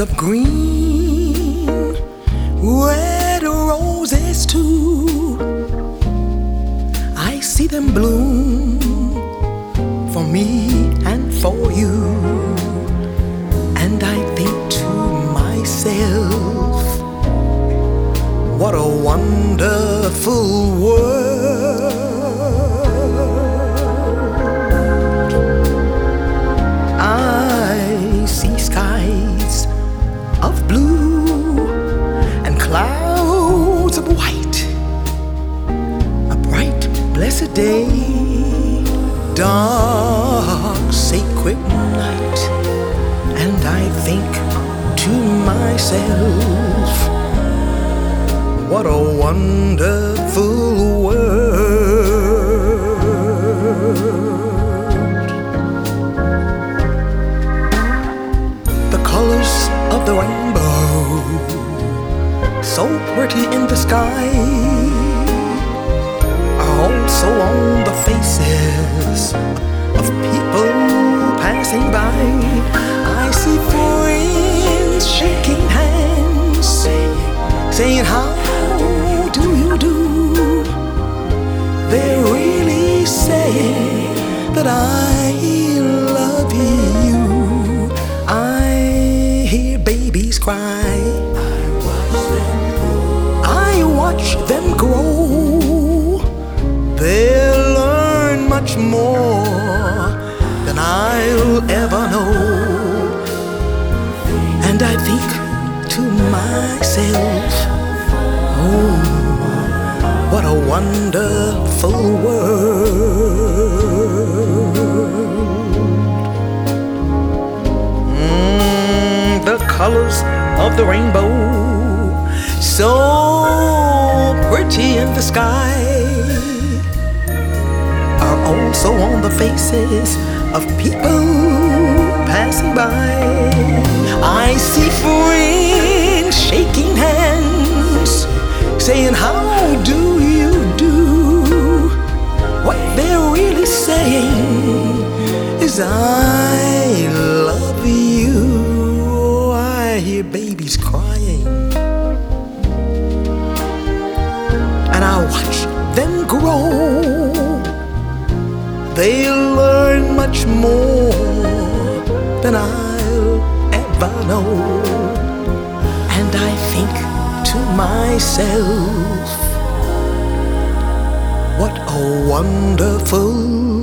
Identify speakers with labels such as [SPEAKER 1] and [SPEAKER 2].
[SPEAKER 1] of green, red roses too. I see them bloom for me and for you, and I think to myself, what a wonderful world. I see skies of blue and clouds of white, a bright, blessed day, dark, sacred night, and I think to myself, what a wonderful world. The colors of the rainbow, so pretty in the sky, are also on the faces of people passing by. I see friends shaking hands, saying, how do you do? They're really saying that I love you. I hear babies cry, I watch them grow. They'll learn much more than I'll ever know. And I think to myself, oh, what a wonderful world. The colors of the rainbow, so pretty in the sky, are also on the faces of people passing by. I see friends shaking hands, saying, how do you do? What they're really saying is, I love you. I hear babies crying, and I watch them grow. They'll learn much more than I'll ever know. And I think to myself, what a wonderful